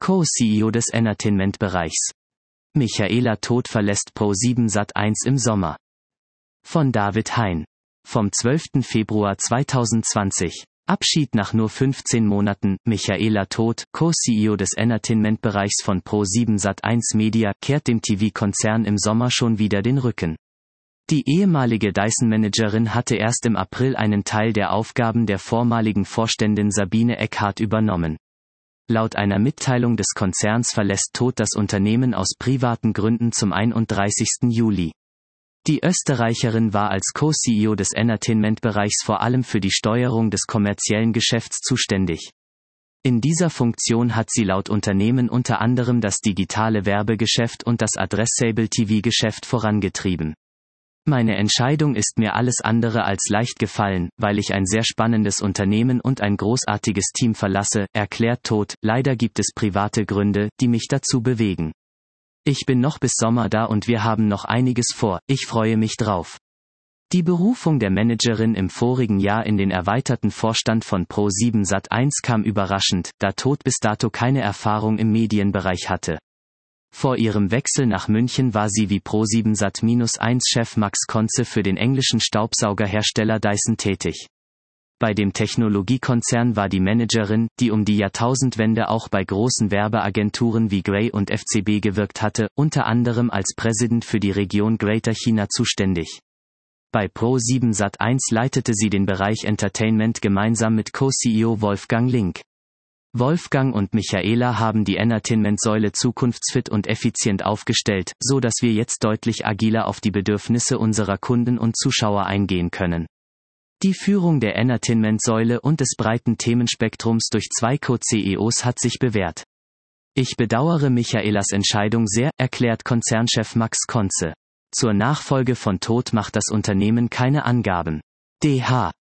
Co-CEO des Entertainment-Bereichs. Michaela Todt verlässt Pro7 Sat.1 im Sommer. Von David Hein. Vom 12. Februar 2020. Abschied nach nur 15 Monaten. Michaela Todt, Co-CEO des Entertainment-Bereichs von Pro7 Sat.1 Media, kehrt dem TV-Konzern im Sommer schon wieder den Rücken. Die ehemalige Dyson-Managerin hatte erst im April einen Teil der Aufgaben der vormaligen Vorständin Sabine Eckhardt übernommen. Laut einer Mitteilung des Konzerns verlässt Todt das Unternehmen aus privaten Gründen zum 31. Juli. Die Österreicherin war als Co-CEO des Entertainment-Bereichs vor allem für die Steuerung des kommerziellen Geschäfts zuständig. In dieser Funktion hat sie laut Unternehmen unter anderem das digitale Werbegeschäft und das Addressable-TV-Geschäft vorangetrieben. Meine Entscheidung ist mir alles andere als leicht gefallen, weil ich ein sehr spannendes Unternehmen und ein großartiges Team verlasse, erklärt Todt. Leider gibt es private Gründe, die mich dazu bewegen. Ich bin noch bis Sommer da und wir haben noch einiges vor, ich freue mich drauf. Die Berufung der Managerin im vorigen Jahr in den erweiterten Vorstand von Pro7 Sat.1 kam überraschend, da Todt bis dato keine Erfahrung im Medienbereich hatte. Vor ihrem Wechsel nach München war sie wie Pro7 Sat.1-Chef Max Conze für den englischen Staubsaugerhersteller Dyson tätig. Bei dem Technologiekonzern war die Managerin, die um die Jahrtausendwende auch bei großen Werbeagenturen wie Grey und FCB gewirkt hatte, unter anderem als Präsident für die Region Greater China zuständig. Bei Pro7 Sat.1 leitete sie den Bereich Entertainment gemeinsam mit Co-CEO Wolfgang Link. Wolfgang und Michaela haben die Entertainment-Säule zukunftsfit und effizient aufgestellt, so dass wir jetzt deutlich agiler auf die Bedürfnisse unserer Kunden und Zuschauer eingehen können. Die Führung der Entertainment-Säule und des breiten Themenspektrums durch zwei Co-CEOs hat sich bewährt. Ich bedauere Michaelas Entscheidung sehr, erklärt Konzernchef Max Conze. Zur Nachfolge von Todt macht das Unternehmen keine Angaben. DH